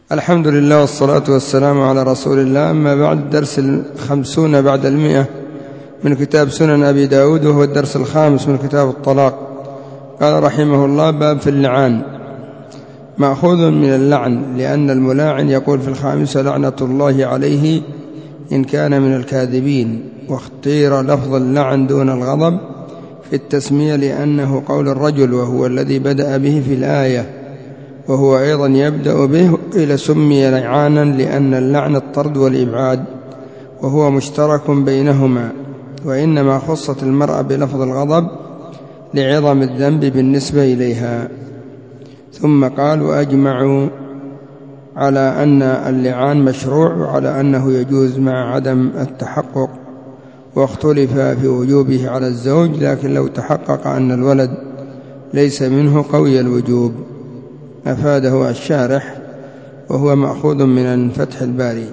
الحمد لله والصلاة والسلام على رسول الله. أما بعد، درس 50 بعد 100 من كتاب سنن أبي داود، وهو الدرس 5 من كتاب الطلاق. قال رحمه الله: باب في اللعان. مأخوذ من اللعن، لأن الملاعن يقول في 5: لعنة الله عليه إن كان من الكاذبين. واختير لفظ اللعن دون الغضب في التسمية لأنه قول الرجل، وهو الذي بدأ به في الآية، وهو أيضا يبدأ به. إلى سمي لعانا لأن اللعن الطرد والإبعاد، وهو مشترك بينهما، وإنما خصت المرأة بلفظ الغضب لعظم الذنب بالنسبة إليها. ثم قال: وأجمعوا على أن اللعان مشروع، وعلى أنه يجوز مع عدم التحقق، واختلف في وجوبه على الزوج، لكن لو تحقق أن الولد ليس منه قوي الوجوب. أفاده الشارح، وهو مأخوذ من فتح الباري.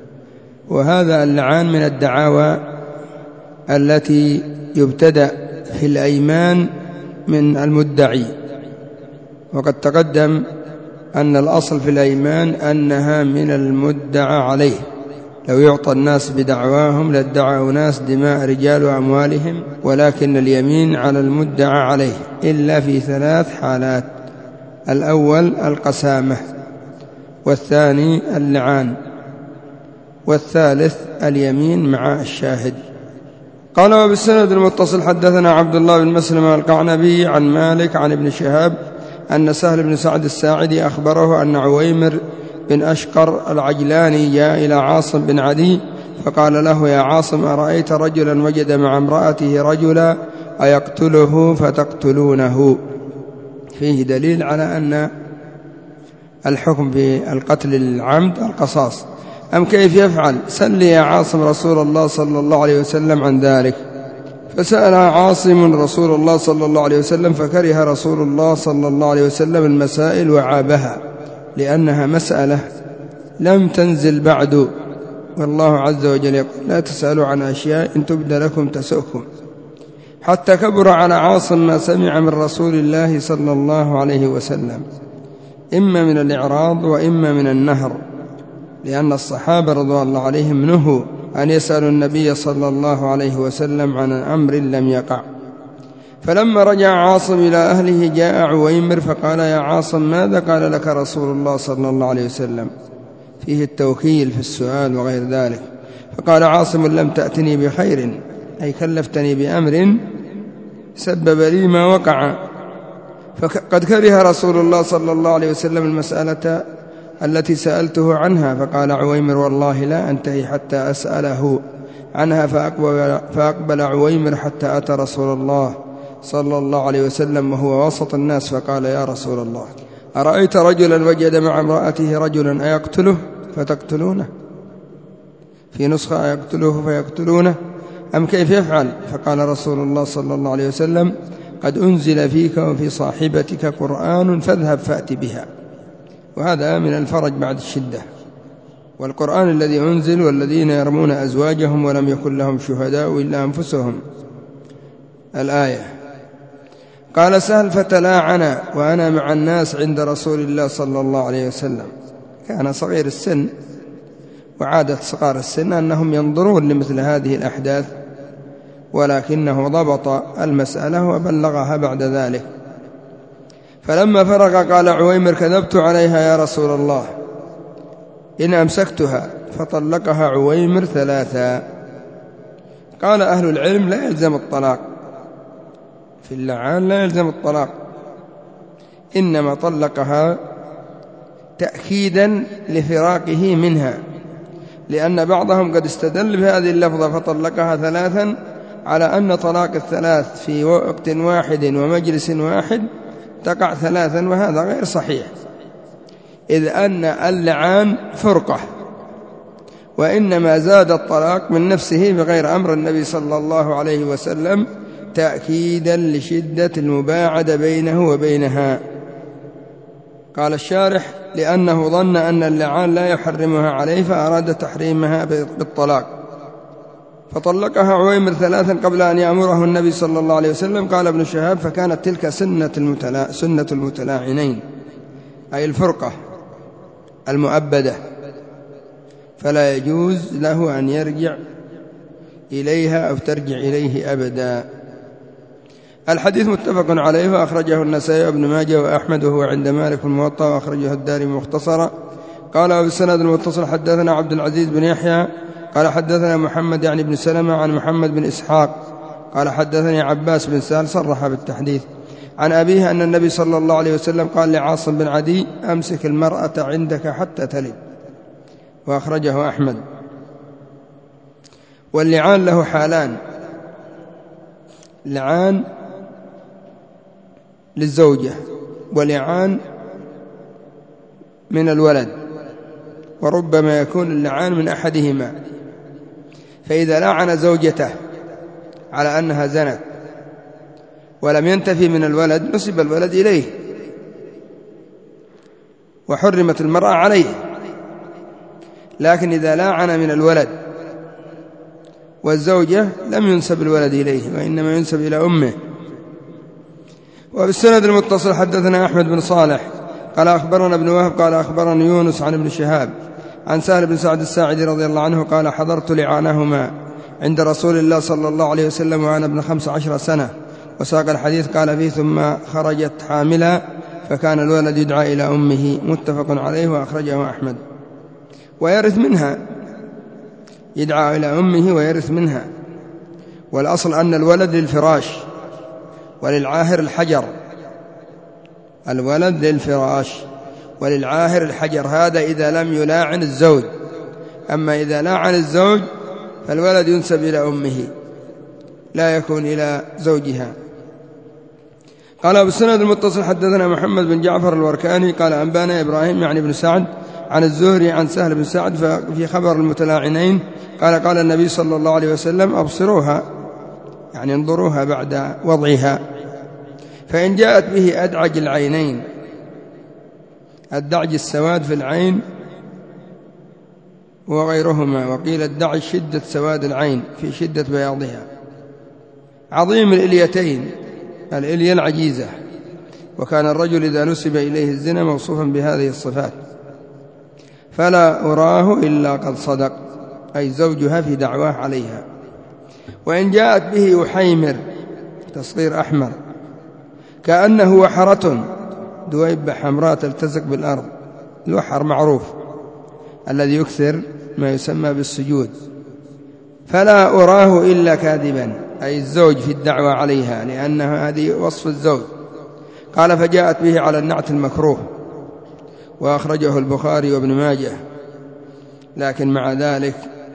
وهذا اللعان من الدعاوى التي يبتدأ في الأيمان من المدعي، وقد تقدم أن الأصل في الأيمان أنها من المدعى عليه. لو يعطى الناس بدعواهم لادعوا ناس دماء رجال وأموالهم، ولكن اليمين على المدعى عليه إلا في 3 حالات: الأول القسامة، والثاني اللعان، والثالث اليمين مع الشاهد. قال: وبالسند المتصل حدثنا عبد الله بن مسلم القعنبي عن مالك عن ابن شهاب أن سهل بن سعد الساعدي أخبره أن عويمر بن أشقر العجلاني جاء إلى عاصم بن عدي فقال له: يا عاصم، أرأيت رجلا وجد مع امرأته رجلا أيقتله فتقتلونه؟ فيه دليل على أن الحكم في القتل العمد القصاص. أم كيف يفعل؟ سل يا عاصم رسول الله صلى الله عليه وسلم عن ذلك. فسأل عاصم رسول الله صلى الله عليه وسلم، فكره رسول الله صلى الله عليه وسلم المسائل وعابها، لأنها مسألة لم تنزل بعد، والله عز وجل يقول: لا تسألوا عن أشياء إن تبد لكم تسؤكم. حتى كبر على عاصم ما سمع من رسول الله صلى الله عليه وسلم، إما من الإعراض وإما من النهر، لأن الصحابة رضوان الله عليهم نهوا أن يسألوا النبي صلى الله عليه وسلم عن أمر لم يقع. فلما رجع عاصم إلى أهله جاء عويمر فقال: يا عاصم، ماذا قال لك رسول الله صلى الله عليه وسلم؟ فيه التوكيل في السؤال وغير ذلك. فقال عاصم: لم تأتني بخير، أي كلفتني بأمر سبب لي ما وقع. فقد كره رسول الله صلى الله عليه وسلم المسألة التي سألته عنها. فقال عويمر: والله لا أنتهي حتى أسأله عنها. فأقبل عويمر حتى أتى رسول الله صلى الله عليه وسلم وهو وسط الناس، فقال: يا رسول الله، أرأيت رجلا وجد مع امرأته رجلا أيقتله فتقتلونه؟ في نسخة: أيقتله فيقتلونه؟ أم كيف يفعل؟ فقال رسول الله صلى الله عليه وسلم: قد أنزل فيك وفي صاحبتك قرآن فاذهب فأت بها. وهذا من الفرج بعد الشدة. والقرآن الذي أنزل: والذين يرمون أزواجهم ولم يكن لهم شهداء إلا أنفسهم، الآية. قال سهل: فتلاعنا وأنا مع الناس عند رسول الله صلى الله عليه وسلم. كان صغير السن، وعادة صغار السن أنهم ينظرون لمثل هذه الأحداث، ولكنه ضبط المسألة وبلغها بعد ذلك. فلما فرغ قال عويمر: كذبت عليها يا رسول الله، إن أمسكتها. فطلقها عويمر 3. قال أهل العلم: لا يلزم الطلاق في اللعان، لا يلزم الطلاق، إنما طلقها تأكيدا لفراقه منها، لأن بعضهم قد استدل بهذه اللفظة فطلقها 3 على أن طلاق ال3 في وقت واحد ومجلس واحد تقع 3، وهذا غير صحيح، إذ أن اللعان فرقة، وإنما زاد الطلاق من نفسه بغير أمر النبي صلى الله عليه وسلم، تأكيدا لشدة المباعدة بينه وبينها. قال الشارح: لأنه ظن أن اللعان لا يحرمها عليه فأراد تحريمها بالطلاق، فطلقها عويمر 3 قبل أن يأمره النبي صلى الله عليه وسلم. قال ابن شهاب: فكانت تلك سنة المتلاعنين، أي الفرقة المؤبدة، فلا يجوز له أن يرجع إليها أو ترجع إليه أبدا. الحديث متفق عليه، وأخرجه النسائي وابن ماجه وأحمد، وهو عند مالك في الموطأ، وأخرجه الدارمي مختصرا. قال وبالسند المتصل حدثنا عبد العزيز بن يحيى قال حدثنا محمد يعني بن سلمة عن محمد بن إسحاق قال حدثني عباس بن سهل صرح بالتحديث عن أبيه أن النبي صلى الله عليه وسلم قال لعاصم بن عدي: أمسك المرأة عندك حتى تلد، وأخرجه أحمد. واللعان له حالان: لعان للزوجة، ولعان من الولد، وربما يكون اللعان من أحدهما. فإذا لعن زوجته على أنها زنت ولم ينتفي من الولد نسب الولد إليه وحرمت المرأة عليه. لكن إذا لعن من الولد والزوجة لم ينسب الولد إليه، وإنما ينسب إلى أمه. وبالسند المتصل حدثنا أحمد بن صالح قال أخبرنا ابن وهب قال أخبرنا يونس عن ابن شهاب عن سهل بن سعد الساعدي رضي الله عنه قال: حضرت لعانهما عند رسول الله صلى الله عليه وسلم وأنا ابن 15 سنة. وساق الحديث قال فيه: ثم خرجت حاملا فكان الولد يدعى إلى أمه. متفق عليه، وأخرجه أحمد. ويرث منها، يدعى إلى أمه ويرث منها. والأصل أن الولد للفراش وللعاهر الحجر، الولد للفراش وللعاهر الحجر، هذا إذا لم يلاعن الزوج. أما إذا لاعن الزوج فالولد ينسب إلى أمه لا يكون إلى زوجها. قال بالسند المتصل حدثنا محمد بن جعفر الوركاني قال أنبانا إبراهيم يعني بن سعد عن الزهري عن سهل بن سعد في خبر المتلاعنين قال: قال النبي صلى الله عليه وسلم: أبصروها، يعني انظروها بعد وضعها، فإن جاءت به أدعج العينين، الدعج السواد في العين وغيرهما، وقيل الدعج شدة سواد العين في شدة بياضها، عظيم الإليتين، الإلية العجيزة. وكان الرجل إذا نسب إليه الزنا موصوفا بهذه الصفات، فلا أراه إلا قد صدق، أي زوجها في دعواه عليها. وإن جاءت به أحيمر، تصغير أحمر، كأنه وحرة، دويبة حمراء تلتصق بالأرض، الوحر معروف الذي يكثر ما يسمى بالسجود، فلا أراه إلا كاذبا، أي الزوج في الدعوة عليها، لأنها هذه وصف الزوج. قال: فجاءت به على النعت المكروه، وأخرجه البخاري وابن ماجه. لكن مع ذلك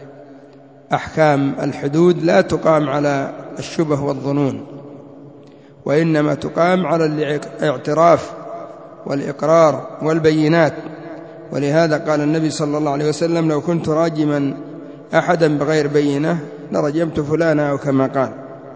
أحكام الحدود لا تقام على الشبه والظنون، وإنما تقام على الاعتراف والإقرار والبينات. ولهذا قال النبي صلى الله عليه وسلم: لو كنت راجما أحدا بغير بينة لرجمت فلانا، أو كما قال.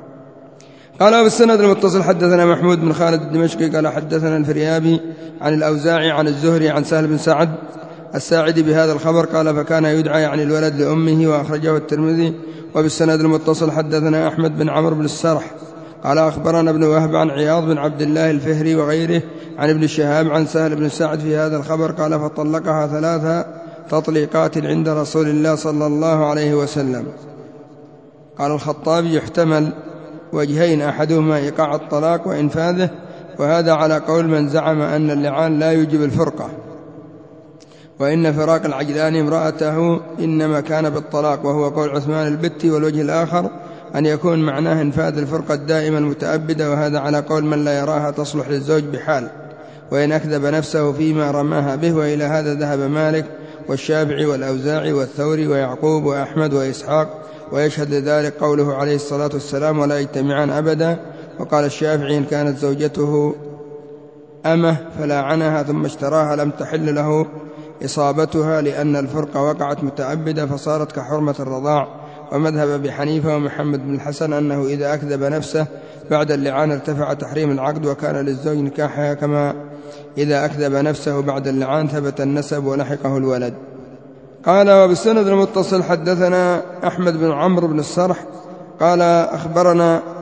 قال بالسند المتصل حدثنا محمود بن خالد الدمشقي قال حدثنا الفريابي عن الأوزاعي عن الزهري عن سهل بن سعد الساعدي بهذا الخبر قال: فكان يدعى يعني الولد لأمه، وأخرجه الترمذي. وبالسند المتصل حدثنا أحمد بن عمرو بن السرح قال أخبرنا ابن وهب عن عياض بن عبد الله الفهري وغيره عن ابن شهاب عن سهل بن سعد في هذا الخبر قال: فطلقها 3 تطليقات عند رسول الله صلى الله عليه وسلم. قال الخطابي: يحتمل وجهين، أحدهما إيقاع الطلاق وإنفاذه، وهذا على قول من زعم أن اللعان لا يوجب الفرقة، وإن فراق العجلان امرأته إنما كان بالطلاق، وهو قول عثمان البتي. والوجه الآخر أن يكون معناه إنفاذ الفرقة الدائمة المتأبدة، وهذا على قول من لا يراها تصلح للزوج بحال، وإن أكذب نفسه فيما رماها به. وإلى هذا ذهب مالك والشافعي والأوزاعي والثوري ويعقوب وأحمد وإسحاق، ويشهد ذلك قوله عليه الصلاة والسلام: ولا يجتمعان أبدا. وقال الشافعي: إن كانت زوجته أمه فلاعنها ثم اشتراها لم تحل له إصابتها، لأن الفرقة وقعت متعبدة فصارت كحرمة الرضاع. ومذهب أبي حنيفة ومحمد بن الحسن أنه إذا أكذب نفسه بعد اللعان ارتفع تحريم العقد وكان للزوج نكاحها، كما إذا أكذب نفسه بعد اللعان ثبت النسب ولحقه الولد. قال: وبالسند المتصل حدثنا أحمد بن عمرو بن السرح قال أخبرنا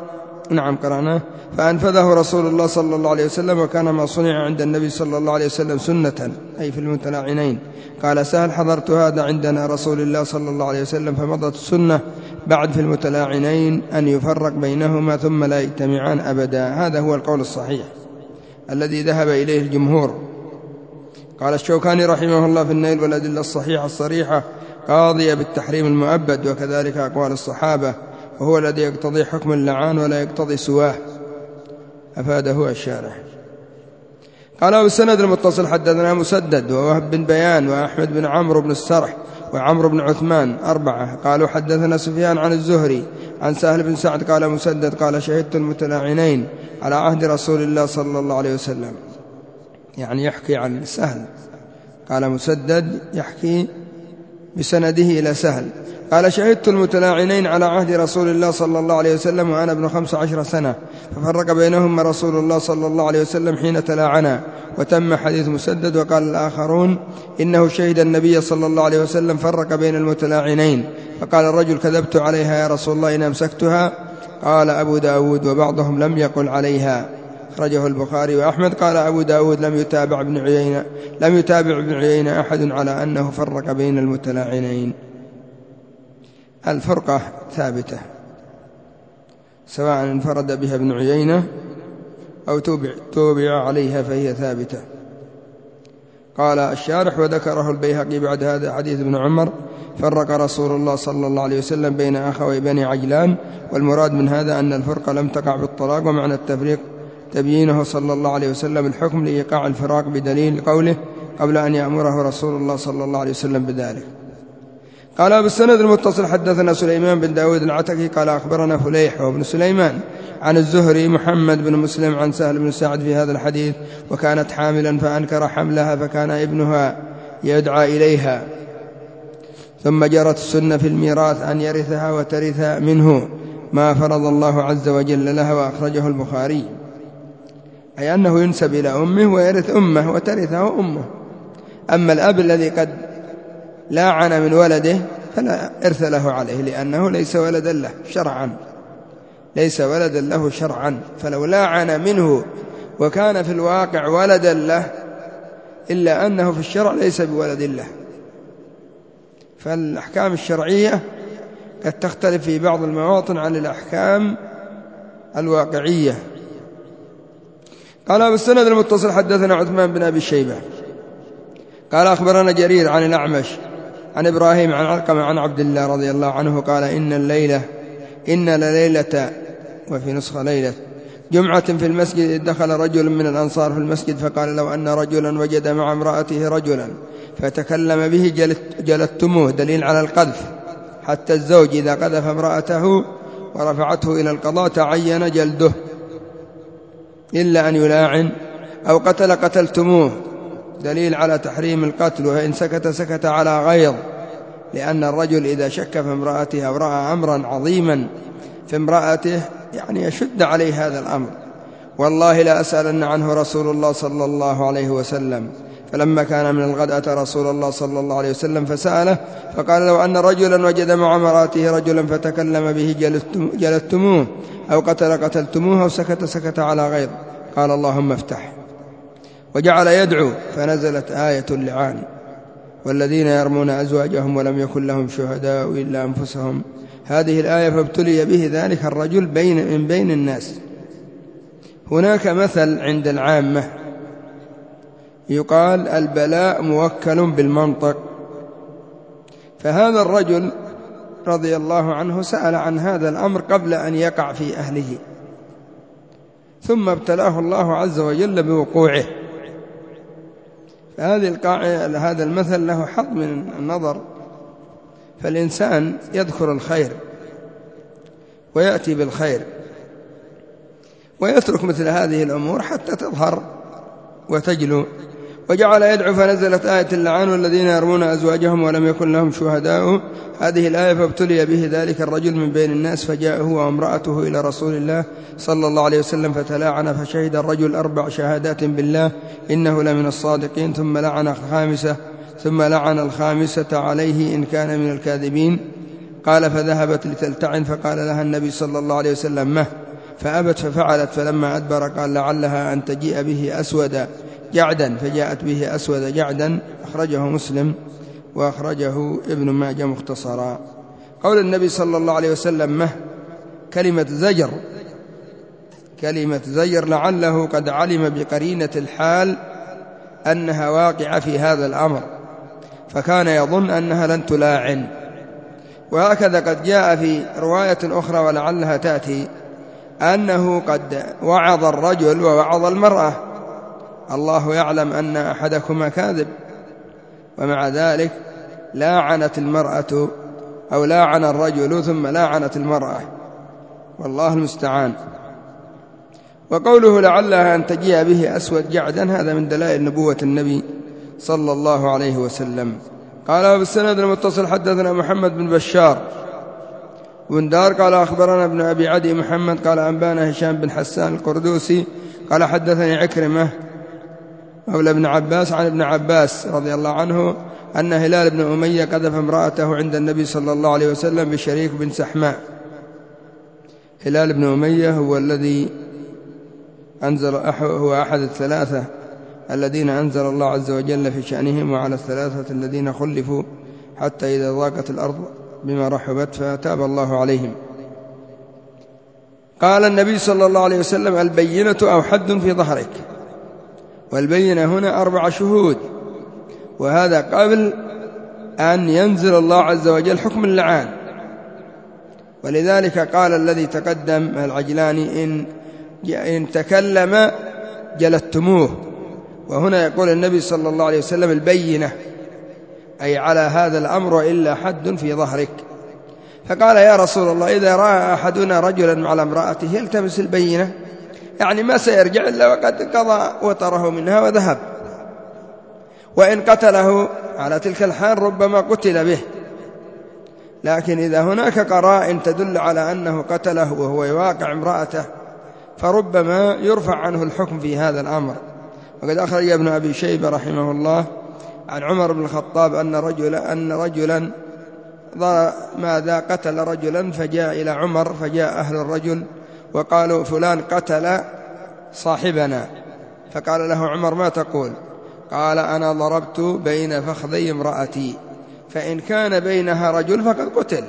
نعم قرأناه. فأنفذه رسول الله صلى الله عليه وسلم، وكان ما صنع عند النبي صلى الله عليه وسلم سنة، أي في المتلاعنين. قال سهل: حضرت هذا عندنا رسول الله صلى الله عليه وسلم، فمضت السنة بعد في المتلاعنين أن يفرق بينهما ثم لا يجتمعان أبدا. هذا هو القول الصحيح الذي ذهب إليه الجمهور. قال الشوكاني رحمه الله في النيل: والأدلة الصحيحة الصريحة قاضية بالتحريم المؤبد، وكذلك أقوال الصحابة، وهو الذي يقتضي حكم اللعان ولا يقتضي سواه. أفاده الشارح. قال بالسند المتصل: حدثنا مسدد ووهب بن بيان وأحمد بن عمرو بن السرح وعمرو بن عثمان 4 قالوا حدثنا سفيان عن الزهري عن سهل بن سعد قال مسدد قال: شهدت المتلاعنين على عهد رسول الله صلى الله عليه وسلم. يعني يحكي عن سهل. قال مسدد يحكي بسنده إلى سهل. قال: شهدت المتلاعنين على عهد رسول الله صلى الله عليه وسلم وأنا ابن 15 سنة، ففرق بينهما رسول الله صلى الله عليه وسلم حين تلاعنا. وتم حديث مسدد. وقال الآخرون: إنه شهد النبي صلى الله عليه وسلم فرق بين المتلاعنين. فقال الرجل: كذبت عليها يا رسول الله إن أمسكتها. قال أبو داود: وبعضهم لم يقل عليها. أخرجه البخاري وأحمد. قال أبو داود: لم يتابع ابن عيينة أحد على أنه فرق بين المتلاعنين. الفرقة ثابتة، سواء انفرد بها ابن عيينة أو توبع عليها فهي ثابتة. قال الشارح: وذكره البيهقي بعد هذا حديث ابن عمر: فرق رسول الله صلى الله عليه وسلم بين أخوي بني عجلان. والمراد من هذا أن الفرقة لم تقع بالطلاق، ومعنى التفريق تبيينه صلى الله عليه وسلم الحكم لإيقاع الفراق بدليل قوله قبل أن يأمره رسول الله صلى الله عليه وسلم بذلك. قال بالسند المتصل: حدثنا سليمان بن داود العتكي قال أخبرنا فليح وابن سليمان عن الزهري محمد بن مسلم عن سهل بن سعد في هذا الحديث: وكانت حاملا فأنكر حملها فكان ابنها يدعى إليها، ثم جرت السنة في الميراث أن يرثها وترث منه ما فرض الله عز وجل لها. وأخرجه البخاري، أي أنه ينسب إلى أمه ويرث أمه وترثه أمه. أما الأب الذي قد لاعن من ولده فلا إرث له عليه، لأنه ليس ولدا له شرعا. فلو لاعن منه وكان في الواقع ولدا له، إلا أنه في الشرع ليس بولد له. فالأحكام الشرعية قد تختلف في بعض المواطن عن الأحكام الواقعية. قال بالسند المتصل: حدثنا عثمان بن أبي شيبة قال أخبرنا جرير عن الأعمش عن إبراهيم عن علقمة عن عبد الله رضي الله عنه قال: إن لليلة، وفي نسخة ليلة، جمعة في المسجد، إذ دخل رجل من الأنصار في المسجد فقال: لو أن رجلا وجد مع امرأته رجلا فتكلم به جلدتموه. دليل على القذف، حتى الزوج إذا قذف امرأته ورفعته إلى القضاء تعين جلده، إلا أن يلاعن أو قتلتموه. دليل على تحريم القتل، وإن سكت على غيظ، لأن الرجل إذا شك في امرأته أو رأى أمرا عظيما في امرأته يعني يشد عليه هذا الأمر. والله لا أسألن عنه رسول الله صلى الله عليه وسلم. فلما كان من الغد أتى رسول الله صلى الله عليه وسلم فسأله فقال: لو أن رجلا وجد مع امرأته رجلا فتكلم به جلدتموه أو قتلتموه أو سكت على غيظ. قال: اللهم افتح. وجعل يدعو، فنزلت آية اللعان: والذين يرمون أزواجهم ولم يكن لهم شهداء إلا أنفسهم. هذه الآية: فابتلي به ذلك الرجل من بين الناس. هناك مثل عند العامة يقال: البلاء موكل بالمنطق. فهذا الرجل رضي الله عنه سأل عن هذا الأمر قبل أن يقع في أهله، ثم ابتلاه الله عز وجل بوقوعه. هذا المثل له حظ من النظر. فالإنسان يذكر الخير ويأتي بالخير ويترك مثل هذه الأمور حتى تظهر وتجلو. وجعل يدعو، فنزلت آية اللعان: والذين يرمون أزواجهم ولم يكن لهم شهداء. هذه الآية: فابتلي به ذلك الرجل من بين الناس، فجاء هو وامرأته إلى رسول الله صلى الله عليه وسلم فتلاعن، فشهد الرجل 4 شهادات بالله إنه لمن الصادقين، ثم لعن الخامسة عليه إن كان من الكاذبين. قال: فذهبت لتلتعن، فقال لها النبي صلى الله عليه وسلم: فأبت ففعلت، فلما أدبر قال لعلها أن تجيء به أسود جعدا، فجاءت به أسود جعدا. أخرجه مسلم وأخرجه ابن ماجه مختصرا. قول النبي صلى الله عليه وسلم كلمة زجر لعله قد علم بقرينة الحال أنها واقعة في هذا الأمر، فكان يظن أنها لن تلاعن. وهكذا قد جاء في رواية أخرى ولعلها تأتي أنه قد وعظ الرجل ووعظ المرأة: الله يعلم أن أحدكما كاذب، ومع ذلك لاعنت المرأة أو لاعن الرجل ثم لاعنت المرأة، والله المستعان. وقوله لعلها أن تجيء به أسود جعدا هذا من دلائل نبوة النبي صلى الله عليه وسلم. قال بالسند المتصل حدثنا محمد بن بشار بن دار قال أخبرنا ابن أبي عدي محمد قال أنبانا هشام بن حسان القردوسي قال حدثني عكرمة مولى ابن عباس عن ابن عباس رضي الله عنه أن هلال بن أمية قذف امرأته عند النبي صلى الله عليه وسلم بشريك بن سحماء. هلال بن أمية هو الذي هو أحد الثلاثة الذين أنزل الله عز وجل في شأنهم، وعلى الثلاثة الذين خلفوا حتى إذا ضاقت الأرض بما رحبت فتاب الله عليهم. قال النبي صلى الله عليه وسلم البينة أو حد في ظهرك، والبينة هنا 4 شهود، وهذا قبل أن ينزل الله عز وجل حكم اللعان. ولذلك قال الذي تقدم العجلاني إن تكلم جلدتموه، وهنا يقول النبي صلى الله عليه وسلم البينة أي على هذا الأمر إلا حد في ظهرك. فقال يا رسول الله إذا رأى أحدنا رجلا على امرأته يلتمس البينة، يعني ما سيرجع إلا وقد قضى وطره منها وذهب، وإن قتله على تلك الحال ربما قتل به، لكن إذا هناك قرائن تدل على أنه قتله وهو يواقع امرأته فربما يرفع عنه الحكم في هذا الأمر. وقد أخرج ابن أبي شيبة رحمه الله عن عمر بن الخطاب أن رجلا ماذا قتل رجلا، فجاء إلى عمر، فجاء أهل الرجل وقالوا فلان قتل صاحبنا، فقال له عمر ما تقول؟ قال أنا ضربت بين فخذي امرأتي، فإن كان بينها رجل فقد قتل.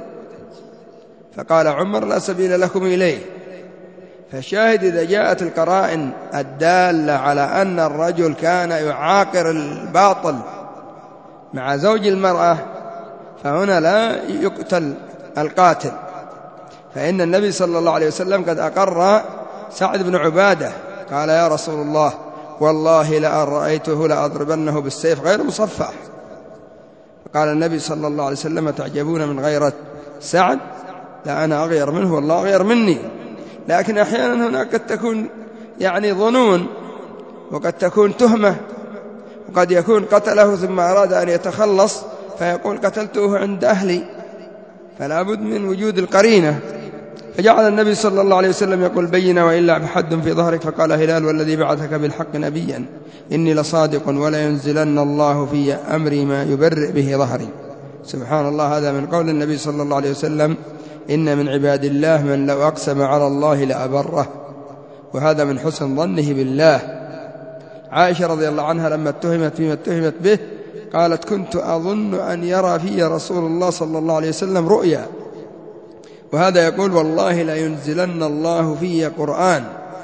فقال عمر لا سبيل لكم إليه. فالشاهد إذا جاءت القرائن الدالة على أن الرجل كان يعاقر الباطل مع زوج المرأة فهنا لا يقتل القاتل، فإن النبي صلى الله عليه وسلم قد أقر سعد بن عبادة قال يا رسول الله والله لأن رأيته لأضربنه بالسيف غير مصفح. فقال النبي صلى الله عليه وسلم تعجبون من غيرة سعد؟ لا أنا أغير منه والله أغير مني. لكن أحيانا هناك قد تكون ظنون، وقد تكون تهمة، وقد يكون قتله ثم أراد أن يتخلص فيقول قتلته عند أهلي، فلا بد من وجود القرينة. فجعل النبي صلى الله عليه وسلم يقول بينا وإلا بحد في ظهرك. فقال هلال والذي بعثك بالحق نبيا إني لصادق ولا ينزلن الله في أمري ما يبرئ به ظهري. سبحان الله، هذا من قول النبي صلى الله عليه وسلم إن من عباد الله من لو أقسم على الله لأبره، وهذا من حسن ظنه بالله. عائشة رضي الله عنها لما اتهمت فيما اتهمت به قالت كنت أظن أن يرى في رسول الله صلى الله عليه وسلم رؤيا، وهذا يقول والله لا ينزلن الله في قرآن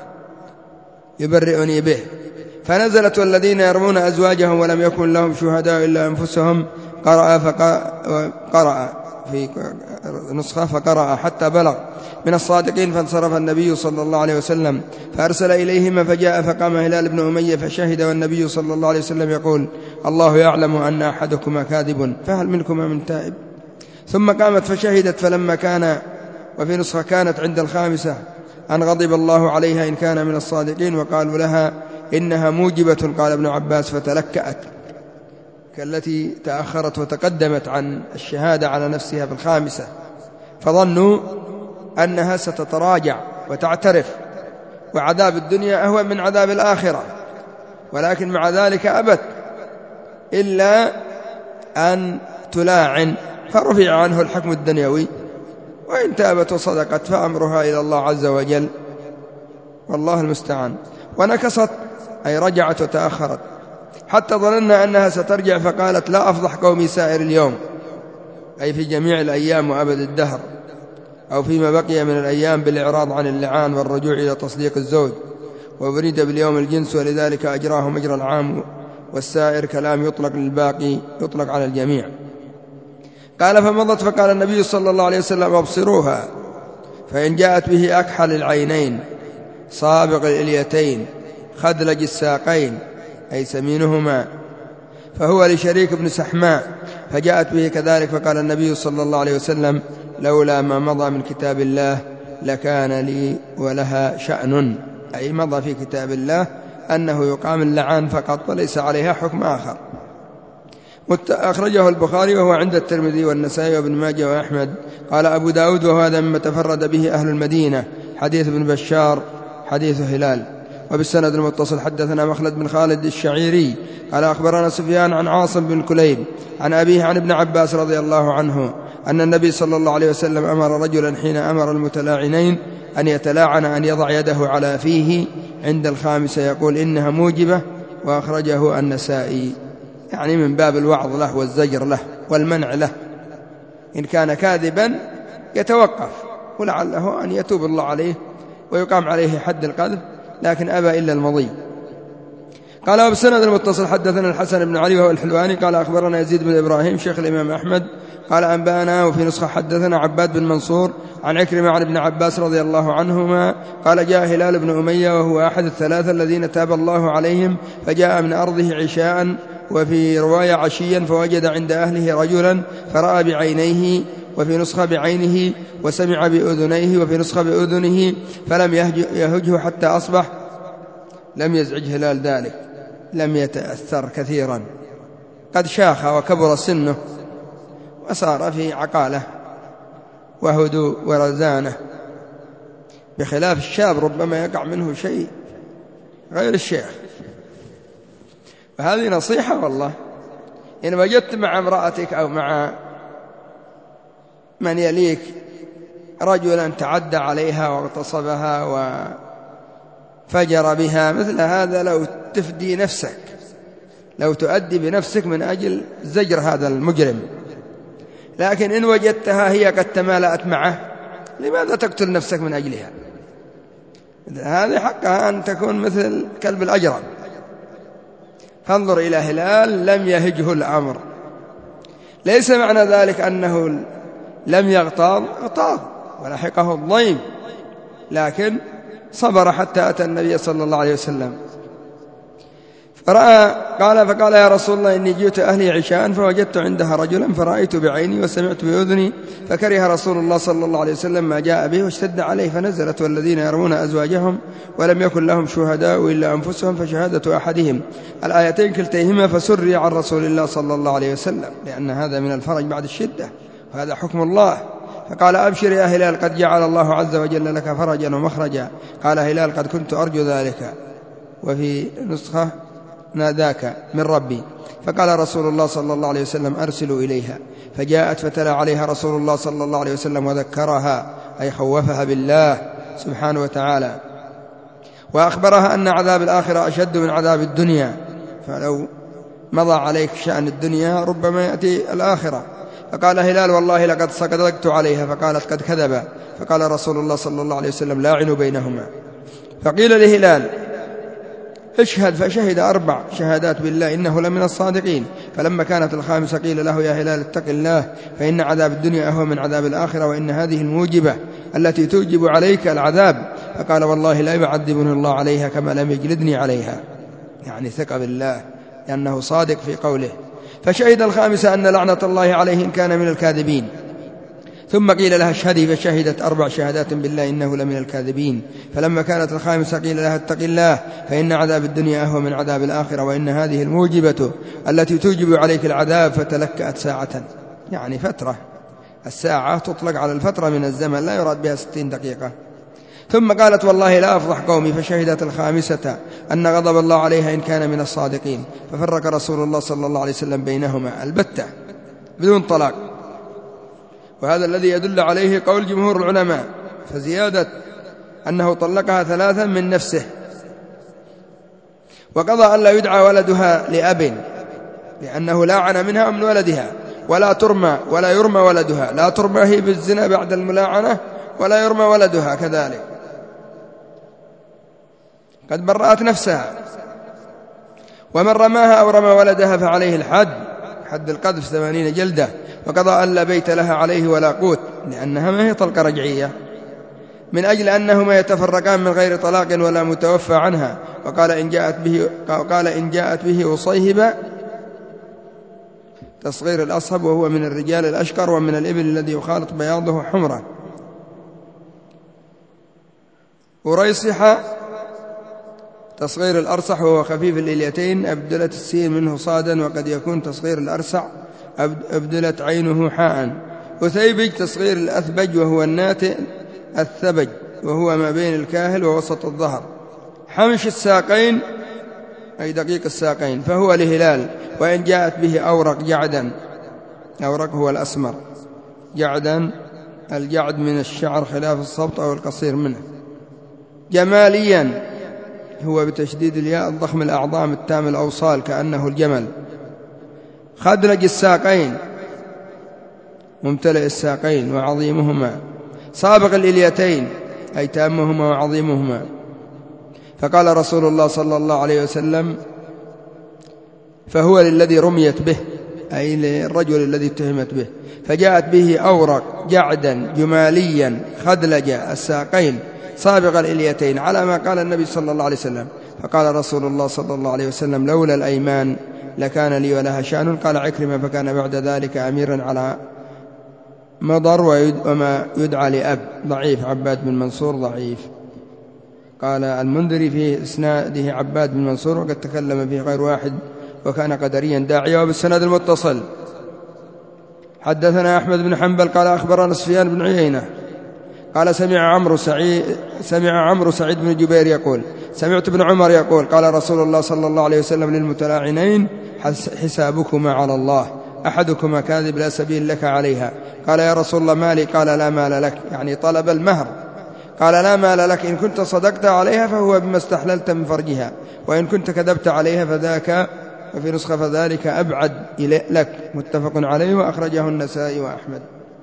يبرئني به. فنزلت والذين يرمون أزواجهم ولم يكن لهم شهداء إلا أنفسهم قرأ في نسخة فقرأ حتى بلغ من الصادقين. فانصرف النبي صلى الله عليه وسلم فأرسل إليهما فجاء فقام هلال بن أمية فشهد، والنبي صلى الله عليه وسلم يقول الله يعلم أن أحدكما كاذب فهل منكما من تائب؟ ثم قامت فشهدت، فلما كان وفي نسخة كانت عند الخامسة أن غضب الله عليها إن كان من الصادقين، وقالوا لها إنها موجبة. قال ابن عباس فتلكأت كالتي تأخرت وتقدمت عن الشهادة على نفسها في الخامسة، فظنوا أنها ستتراجع وتعترف، وعذاب الدنيا أهون من عذاب الآخرة، ولكن مع ذلك أبت إلا أن تلاعن، فرفع عنه الحكم الدنيوي، وإن تابت وصدقت فأمرها إلى الله عز وجل والله المستعان. ونكصت أي رجعت وتأخرت حتى ظننا أنها سترجع، فقالت لا أفضح قومي سائر اليوم، أي في جميع الأيام وأبد الدهر، أو فيما بقي من الأيام، بالإعراض عن اللعان والرجوع إلى تصديق الزوج، وأريد باليوم الجنس، ولذلك أجراه مجرى العام، والسائر كلام يطلق للباقي يطلق على الجميع. قال فمضت، فقال النبي صلى الله عليه وسلم أبصروها، فإن جاءت به أكحل العينين صابغ الإليتين خدلج الساقين أي سمينهما، فهو لشريك بن سحماء، فجاءت به كذلك، فقال النبي صلى الله عليه وسلم لولا ما مضى من كتاب الله لكان لي ولها شأن، أي مضى في كتاب الله أنه يقام اللعان فقط وليس عليها حكم آخر. أخرجه البخاري وهو عند الترمذي والنسائي وابن ماجه وأحمد. قال أبو داود وهذا مما تفرد به أهل المدينة، حديث ابن بشار حديث هلال. وبالسند المتصل حدثنا مخلد بن خالد الشعيري قال أخبرنا سفيان عن عاصم بن كليب عن أبيه عن ابن عباس رضي الله عنه أن النبي صلى الله عليه وسلم أمر رجلا حين أمر المتلاعنين أن يتلاعن أن يضع يده على فيه عند الخامسة يقول إنها موجبة، وأخرجه النسائي، يعني من باب الوعظ له والزجر له والمنع له. إن كان كاذبا يتوقف، ولعله أن يتوب الله عليه ويقام عليه حد القذف، لكن أبى إلا المضي. قال وبالسند المتصل حدثنا الحسن بن علي وهو الحلواني قال أخبرنا يزيد بن إبراهيم شيخ الإمام أحمد قال أنبأنا، وفي نسخة حدثنا عباد بن منصور عن عكرمة عن ابن عباس رضي الله عنهما قال جاء هلال بن أمية وهو أحد الثلاثة الذين تاب الله عليهم، فجاء من أرضه عشاء، وفي رواية عشيا، فوجد عند أهله رجلا فرأى بعينيه، وفي نسخة بعينه، وسمع بأذنيه، وفي نسخة بأذنه، فلم يهجه حتى أصبح. لم يزعج هلال ذلك، لم يتأثر كثيرا، قد شاخ وكبر سنه وصار في عقاله وهدوء ورزانة، بخلاف الشاب ربما يقع منه شيء غير الشيخ. وهذه نصيحة والله، إن وجدت مع امرأتك أو مع من يليك رجلا تعدى عليها واغتصبها وفجر بها مثل هذا، لو تفدي نفسك، لو تؤدي بنفسك من أجل زجر هذا المجرم. لكن إن وجدتها هي قد تمالأت معه، لماذا تقتل نفسك من أجلها؟ هذه حقها أن تكون مثل كلب الأجرب. فانظر إلى هلال لم يهجه الأمر، ليس معنى ذلك أنه لم يغتاظ، اغتاظ ولحقه الضيم، لكن صبر حتى أتى النبي صلى الله عليه وسلم فقال يا رسول الله إني جئت أهلي عشاء فوجدت عندها رجلا فرأيت بعيني وسمعت بأذني، فكره رسول الله صلى الله عليه وسلم ما جاء به واشتد عليه، فنزلت والذين يرمون أزواجهم ولم يكن لهم شهداء إلا أنفسهم فشهادة أحدهم، الآيتين كلتيهما، فسري عن رسول الله صلى الله عليه وسلم، لأن هذا من الفرج بعد الشدة، وهذا حكم الله. فقال أبشر يا هلال قد جعل الله عز وجل لك فرجا ومخرجا. قال هلال قد كنت أرجو ذلك، وفي نسخة ناداك من ربي. فقال رسول الله صلى الله عليه وسلم أرسلوا إليها، فجاءت فتلا عليها رسول الله صلى الله عليه وسلم وذكرها، أي خوفها بالله سبحانه وتعالى، وأخبرها أن عذاب الآخرة أشد من عذاب الدنيا، فلو مضى عليك شأن الدنيا ربما يأتي الآخرة. فقال هلال والله لقد صدقت عليها، فقالت قد كذب. فقال رسول الله صلى الله عليه وسلم لاعنوا بينهما. فقيل لهلال اشهد، فشهد 4 شهادات بالله إنه لمن الصادقين. فلما كانت الخامسة قيل له يا هلال اتق الله فإن عذاب الدنيا أهون من عذاب الآخرة، وإن هذه الموجبة التي توجب عليك العذاب. فقال والله لا يعذبني الله عليها كما لم يجلدني عليها، يعني ثق بالله لأنه صادق في قوله. فشهد الخامسة أن لعنة الله عليه إن كان من الكاذبين. ثم قيل لها اشهدي، فشهدت 4 شهادات بالله إنه لمن الكاذبين. فلما كانت الخامسة قيل لها اتق الله فإن عذاب الدنيا أهون من عذاب الآخرة، وإن هذه الموجبة التي توجب عليك العذاب. فتلكأت ساعة، يعني فترة، الساعة تطلق على الفترة من الزمن لا يراد بها 60 دقيقة. ثم قالت والله لا أفضح قومي، فشهدت الخامسة أن غضب الله عليها إن كان من الصادقين. ففرق رسول الله صلى الله عليه وسلم بينهما البتة بدون طلاق، وهذا الذي يدل عليه قول جمهور العلماء. فزيادة أنه طلقها 3 من نفسه، وقضى أن لا يدعى ولدها لأب لأنه لاعن منها ومن ولدها، ولا ترمى ولا يرمى ولدها، لا ترمى هي بالزنا بعد الملاعنة ولا يرمى ولدها كذلك، قد برأت نفسها. ومن رماها أو رمى ولدها فعليه الحد، حد القذف 80 جلدة، وقضى أن لا بيت لها عليه ولا قوت، لأنها ما هي طلقة رجعية، من أجل أنهما يتفرقان من غير طلاق ولا متوفى عنها. وقال إن جاءت به أصيهب، تصغير الأصهب، وهو من الرجال الأشقر ومن الإبل الذي يخالط بياضه حمرة. وريصح، تصغير الأرصح وهو خفيف الإليتين، أبدلت السين منه صادا، وقد يكون تصغير الأرسع أبدلت عينه حاء. وثيبج، تصغير الأثبج وهو الناتئ الثبج، وهو ما بين الكاهل ووسط الظهر. حمش الساقين أي دقيق الساقين، فهو لهلال. وإن جاءت به أورق جعدا، أورق هو الأسمر، جعدا الجعد من الشعر خلاف الصبط أو القصير منه. جماليا هو بتشديد الياء الضخم الأعظام التام الأوصال كأنه الجمل. خدلج الساقين، ممتلئ الساقين وعظيمهما. سابق الإليتين أي تامهما وعظيمهما. فقال رسول الله صلى الله عليه وسلم: فهو للذي رميت به، أي للرجل الذي اتهمت به. فجاءت به أورق جعدا جماليا خدلج الساقين سابق الإليتين، على ما قال النبي صلى الله عليه وسلم. فقال رسول الله صلى الله عليه وسلم: لولا الأيمان لكان لي ولها شأن. قال عكرمة: فكان بعد ذلك أميرا على مضر وما يدعى لأب. ضعيف. عباد بن منصور ضعيف. قال المنذري في إسناده عباد بن منصور، وقد تكلم فيه غير واحد وكان قدريا داعيا. وبالسند المتصل حدثنا أحمد بن حنبل قال أخبرنا سفيان بن عيينة قال سمع عمرو سعيد بن جبير يقول: سمعت ابن عمر يقول: قال رسول الله صلى الله عليه وسلم للمتلاعنين: حسابكما على الله، أحدكما كاذب لا سبيل لك عليها. قال: يا رسول الله مالي؟ قال: لا مال لك، يعني طلب المهر. قال: لا مال لك، إن كنت صدقت عليها فهو بما استحللت من فرجها، وإن كنت كذبت عليها فذاك، وفي نسخة فذلك أبعد لك. متفق عليه، وأخرجه النسائي وأحمد.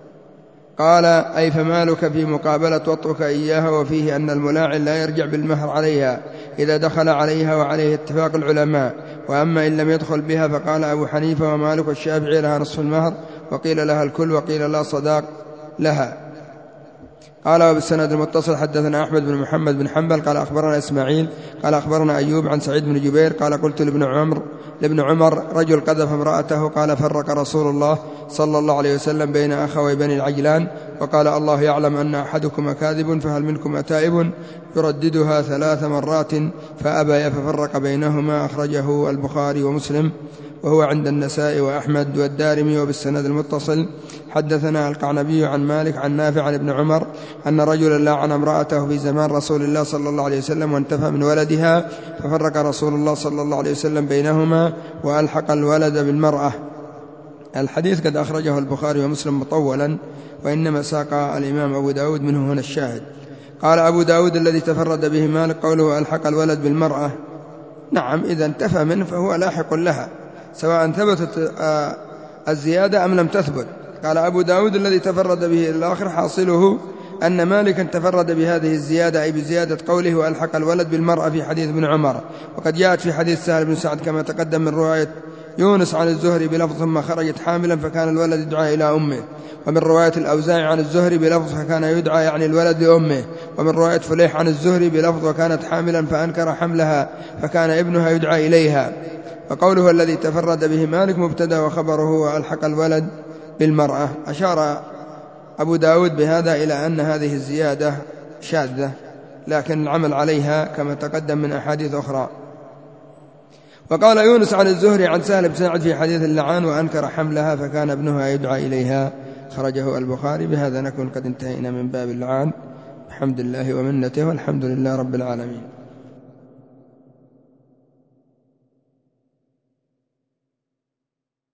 قال: أي فمالك في مقابلة وطئك إياها. وفيه أن الملاعن لا يرجع بالمهر عليها إذا دخل عليها، وعليه اتفاق العلماء. وأما إن لم يدخل بها فقال أبو حنيفة ومالك والشافعي: لها نصف المهر، وقيل لها الكل، وقيل لا صداق لها. قال: وبالسند المتصل حدثنا أحمد بن محمد بن حنبل قال أخبرنا إسماعيل قال أخبرنا أيوب عن سعيد بن جبير قال: قلت لابن عمر: رجل قذف امرأته. قال: فرق رسول الله صلى الله عليه وسلم بين أخوي بني العجلان، وقال: الله يعلم أن أحدكما كاذب، فهل منكم تائب؟ يرددها 3 مرات فأبى، ففرق بينهما. أخرجه البخاري ومسلم، وهو عند النسائي وأحمد والدارمي. وبالسند المتصل حدثنا القعنبي عن مالك عن نافع عن ابن عمر أن رجلا لاعن امرأته في زمان رسول الله صلى الله عليه وسلم، وانتفى من ولدها، ففرق رسول الله صلى الله عليه وسلم بينهما وألحق الولد بالمرأة. الحديث قد أخرجه البخاري ومسلم مطولا، وإنما ساق الإمام أبو داود منه هنا الشاهد. قال أبو داود: الذي تفرد به مالك قوله ألحق الولد بالمرأة. نعم، إذا انتفى منه فهو لاحق لها، سواء ثبتت الزيادة أم لم تثبت. قال أبو داود: الذي تفرد به إلى الآخر، حاصله أن مالكا تفرد بهذه الزيادة، أي بزيادة قوله وألحق الولد بالمرأة في حديث ابن عمر. وقد جاءت في حديث سهل بن سعد كما تقدم من رواية يونس عن الزهري بلفظ: ثم خرجت حاملا فكان الولد يدعى إلى أمه. ومن رواية الأوزاعي عن الزهري بلفظ: فكان يدعى يعني الولد لأمه. ومن رواية فليح عن الزهري بلفظ: وكانت حاملا فأنكر حملها فكان ابنها يدعى إليها. وقوله الذي تفرد به مالك مبتدأ، وخبره وألحق الولد بالمرأة. أشار أبو داود بهذا إلى أن هذه الزيادة شاذة، لكن العمل عليها كما تقدم من أحاديث أخرى. وقال يونس عن الزهري عن سهل بن سعد في حديث اللعان: وأنكر حملها فكان ابنها يدعى إليها. خرجه البخاري. بهذا نكون قد انتهينا من باب اللعان، بحمد الله ومنته، والحمد لله رب العالمين.